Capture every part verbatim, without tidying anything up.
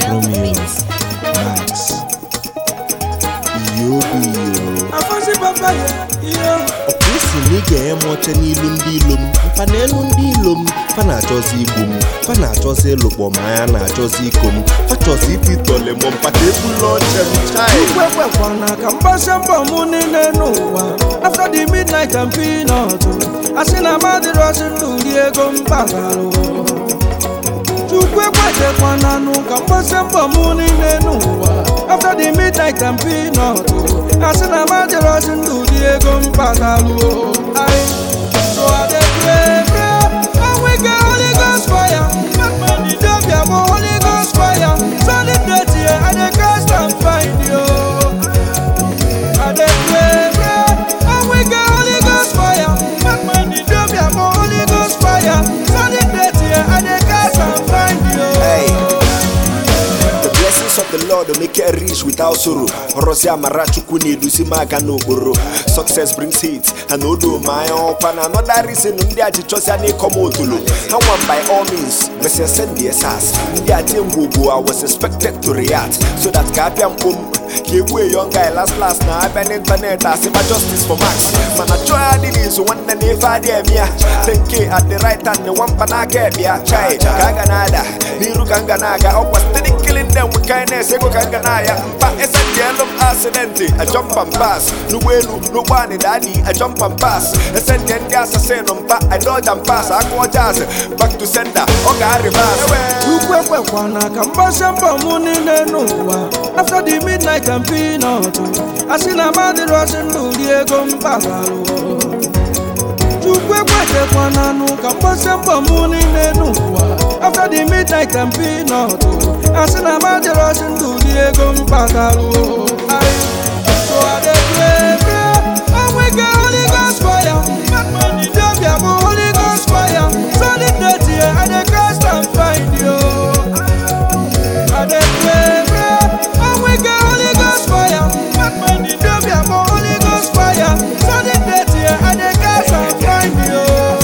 Romeo, Max, Yobi, Afansi papa yo. Okwesi nige ya mocha n'ilu ndị ilom, mfa n'elu ndị ilom, fa na-achọzi igbu m, fa na-achọzi ịlụkpọ ma ya na-achọzi ikom, fa chọzi iti tole m mpata ebula oche m chai. Ukwekwana ka mbasa mbọ mụ niile n'ụwa. After the midnight and peanut, asị na mmadụ rọsị ndụ ego mpaghara. Ukwekwana nụ ka mbasa mbọ mụ niile n'ụwa. After the midnight and peanut, asị na mmadụ rọsị ndụ ego mpaghara. So I dey pray, pray, and we get Holy Ghost fire. Money don't be about Holy Ghost fire. Solid dirty, I dey cast and find you. I dey pray, pray, and we get Holy Ghost fire. Money don't be about Holy Ghost fire. Solid dirty, I dey cast and find you. Hey. The blessings of the Lord will make it rich without sorrow. Rosia Marachukuni Dusimaga no boro. Success brings hate, and no do my own pan. Another reason India Chosiani Komotulu. And one by all means, Messia send the assas. India Tim Bubu, I was expected to react. So that Kapiam Boom gave way young guy last last now. I've been internet as if I justice for Max. Man, I try this one and if I dare me. ten K at the right hand, the one panaka, Chai, Kaganada, Niru Kanganaga, I was steady killing them with kindness, Ego Kanganaya, but it's a yellow accident. I jump and pass, no way, no one in daddy, I jump and pass. I send ten gas, I say no, but I dodge and pass. I go jazz back to sender, okay, reverse. Ukwekwana ka mbasa mbọ mụ niile n'ụwa. After the midnight and peanut, asị na mmadụ rọsị ndụ ego mpaghara. Ukwekwana nụ ka mbasa mbọ mụ niile n'ụwa. After the midnight and peanut, asị na mmadụ rọsị ndụ ego mpaghara. So I dey pray, pray, and we get Holy Ghost fire. Money don't be about Holy Ghost fire. Solid dirty, I dey cast and find you. I dey pray, pray, and we get Holy Ghost fire. Money don't be about Holy Ghost fire. Solid dirty, I dey cast and find you.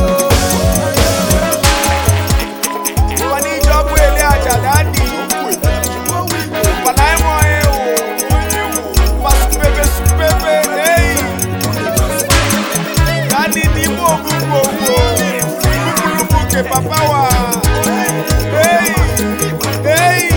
I need job where they are, daddy. But I'm Papa, hey, hey.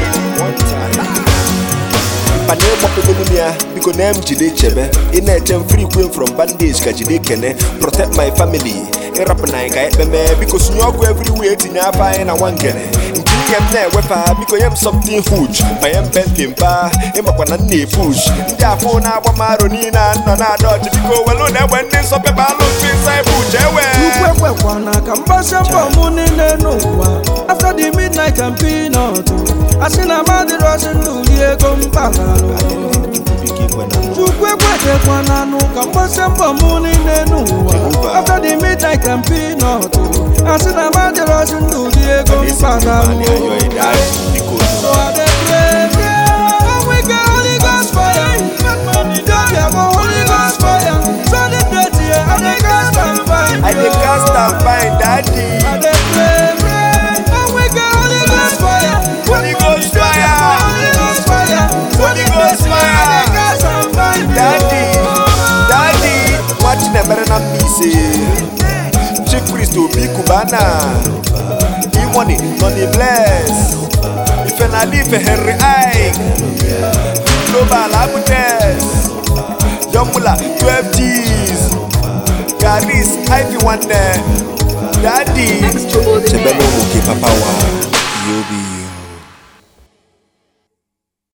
Because name Jide Chebe, in a gem free queen from bandage, Kajide Kene, protect my family. A rap nine, because you go everywhere in your fire and one kene. I'm there with her because I'm something huge. I am bending bar, I'm a one and push. Therefore, now I'm Maronina and not dodge to go alone. When there's a balloon inside Bush, after the midnight and peanut, I seen a mother rushing to the Gompano. After the midnight and peanut, I seen a mother rushing to the Gompano. So I dey pray, pray, and we get Holy Ghost fire. Money don't be about Holy Ghost fire. So the dirty, I dey cast and find. I dey cast and find daddy. I dey pray, pray, and we get Holy Ghost fire. Holy Ghost fire. Holy Ghost fire. Holy Ghost fire. I dey cast and find. Daddy, daddy, watch never na me say. Chief priest to be Cubana. He money, money bless. If I live for Henry I, global abundance. Yomula twelve G's. Garis, I be one there. Daddy.